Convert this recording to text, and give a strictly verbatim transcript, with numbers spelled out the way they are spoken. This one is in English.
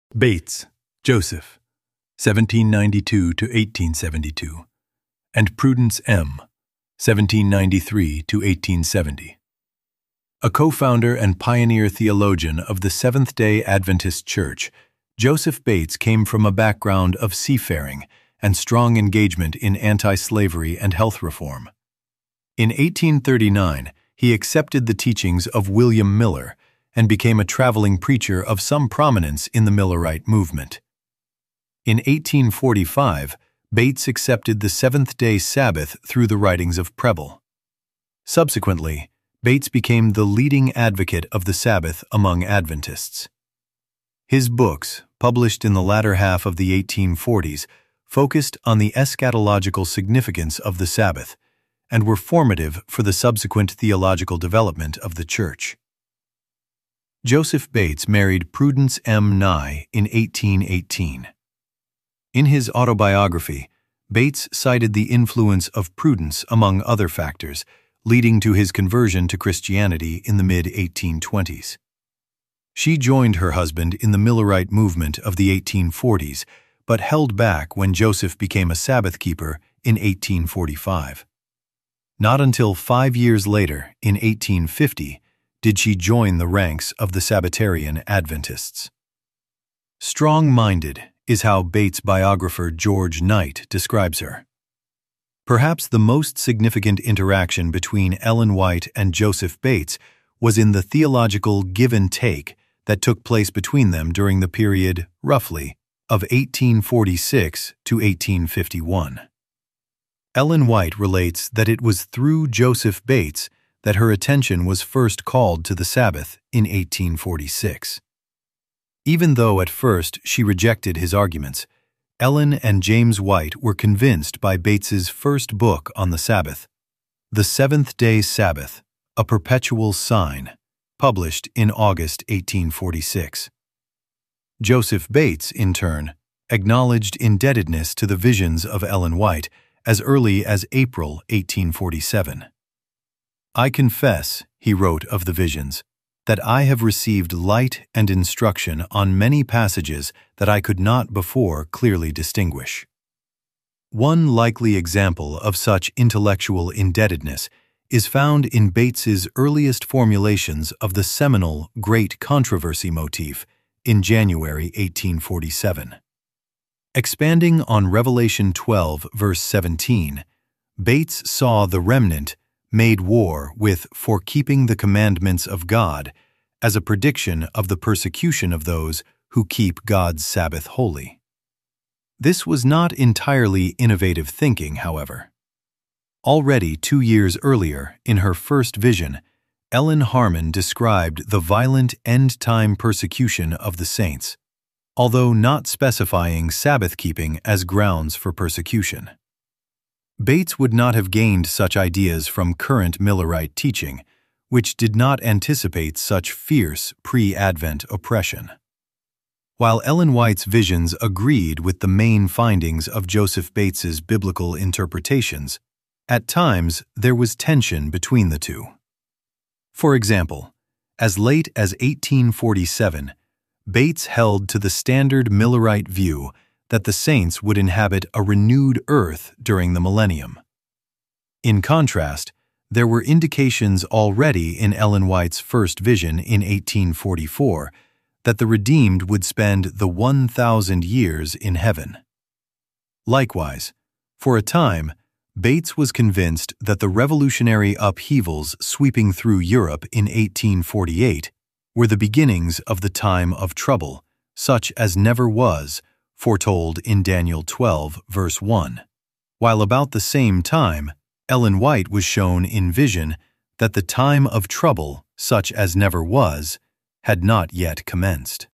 Bates, Joseph, seventeen ninety-two to eighteen seventy-two, and Prudence M., seventeen ninety-three to eighteen seventy. A co-founder and pioneer theologian of the Seventh-day Adventist Church, Joseph Bates came from a background of seafaring and strong engagement in anti-slavery and health reform. In eighteen thirty-nine, he accepted the teachings of William Miller and became a traveling preacher of some prominence in the Millerite movement. In eighteen forty-five, Bates accepted the seventh-day Sabbath through the writings of Preble. Subsequently, Bates became the leading advocate of the Sabbath among Adventists. His books, published in the latter half of the eighteen forties, focused on the eschatological significance of the Sabbath and were formative for the subsequent theological development of the Church. Joseph Bates married Prudence M. Nye in eighteen eighteen. In his autobiography, Bates cited the influence of Prudence among other factors, leading to his conversion to Christianity in the mid eighteen twenties. She joined her husband in the Millerite movement of the eighteen forties, but held back when Joseph became a Sabbath keeper in eighteen forty-five. Not until five years later, in eighteen fifty, did she join the ranks of the Sabbatarian Adventists. Strong-minded is how Bates' biographer George Knight describes her. Perhaps the most significant interaction between Ellen White and Joseph Bates was in the theological give and take that took place between them during the period, roughly, of eighteen forty-six to eighteen fifty-one. Ellen White relates that it was through Joseph Bates that her attention was first called to the Sabbath in eighteen forty-six. Even though at first she rejected his arguments, Ellen and James White were convinced by Bates's first book on the Sabbath, The Seventh-day Sabbath, A Perpetual Sign, published in August eighteen forty-six. Joseph Bates, in turn, acknowledged indebtedness to the visions of Ellen White as early as April eighteen forty-seven. "I confess," he wrote of the visions, "that I have received light and instruction on many passages that I could not before clearly distinguish." One likely example of such intellectual indebtedness is found in Bates's earliest formulations of the seminal Great Controversy motif in January eighteen forty-seven. Expanding on Revelation twelve, verse seventeen, Bates saw the remnant made war with "for keeping the commandments of God" as a prediction of the persecution of those who keep God's Sabbath holy. This was not entirely innovative thinking, however. Already two years earlier, in her first vision, Ellen Harmon described the violent end-time persecution of the saints, although not specifying Sabbath-keeping as grounds for persecution. Bates would not have gained such ideas from current Millerite teaching, which did not anticipate such fierce pre-Advent oppression. While Ellen White's visions agreed with the main findings of Joseph Bates's biblical interpretations, at times there was tension between the two. For example, as late as eighteen forty-seven, Bates held to the standard Millerite view that the saints would inhabit a renewed earth during the millennium. In contrast, there were indications already in Ellen White's first vision in eighteen forty-four that the redeemed would spend the one thousand years in heaven. Likewise, for a time, Bates was convinced that the revolutionary upheavals sweeping through Europe in eighteen forty-eight were the beginnings of the time of trouble, such as never was, foretold in Daniel twelve, verse one, while about the same time, Ellen White was shown in vision that the time of trouble, such as never was, had not yet commenced.